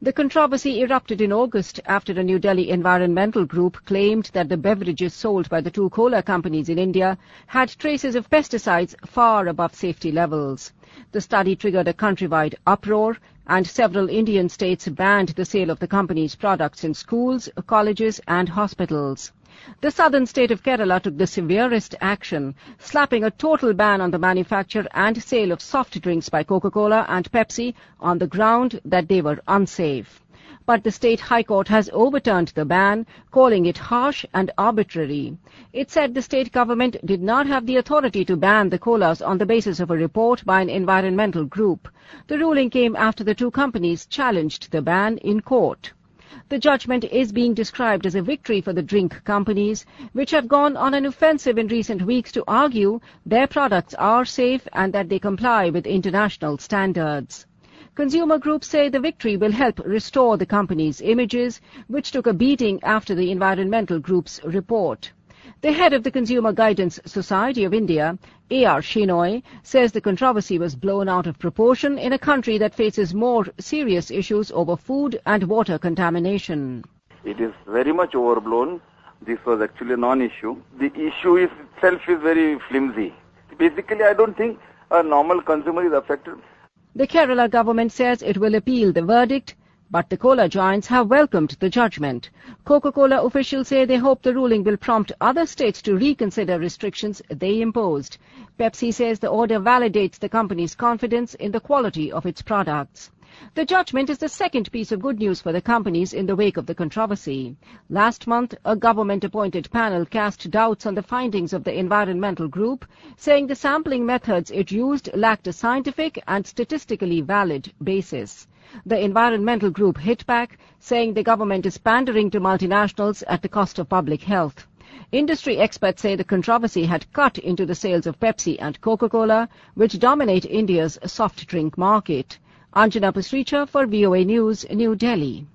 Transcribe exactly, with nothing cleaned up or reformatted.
The controversy erupted in August after a New Delhi environmental group claimed that the beverages sold by the two cola companies in India had traces of pesticides far above safety levels. The study triggered a countrywide uproar, and several Indian states banned the sale of the company's products in schools, colleges and hospitals. The southern state of Kerala took the severest action, slapping a total ban on the manufacture and sale of soft drinks by Coca-Cola and Pepsi on the ground that they were unsafe. But the state high court has overturned the ban, calling it harsh and arbitrary. It said the state government did not have the authority to ban the colas on the basis of a report by an environmental group. The ruling came after the two companies challenged the ban in court. The judgment is being described as a victory for the drink companies, which have gone on an offensive in recent weeks to argue their products are safe and that they comply with international standards. Consumer groups say the victory will help restore the companies' images, which took a beating after the environmental group's report. The head of the Consumer Guidance Society of India, A R Shenoy, says the controversy was blown out of proportion in a country that faces more serious issues over food and water contamination. It is very much overblown. This was actually a non-issue. The issue is itself is very flimsy. Basically, I don't think a normal consumer is affected. The Kerala government says it will appeal the verdict, but the cola giants have welcomed the judgment. Coca-Cola officials say they hope the ruling will prompt other states to reconsider restrictions they imposed. Pepsi says the order validates the company's confidence in the quality of its products. The judgment is the second piece of good news for the companies in the wake of the controversy. Last month, a government-appointed panel cast doubts on the findings of the environmental group, saying the sampling methods it used lacked a scientific and statistically valid basis. The environmental group hit back, saying the government is pandering to multinationals at the cost of public health. Industry experts say the controversy had cut into the sales of Pepsi and Coca-Cola, which dominate India's soft drink market. Anjana Pasricha for V O A News, New Delhi.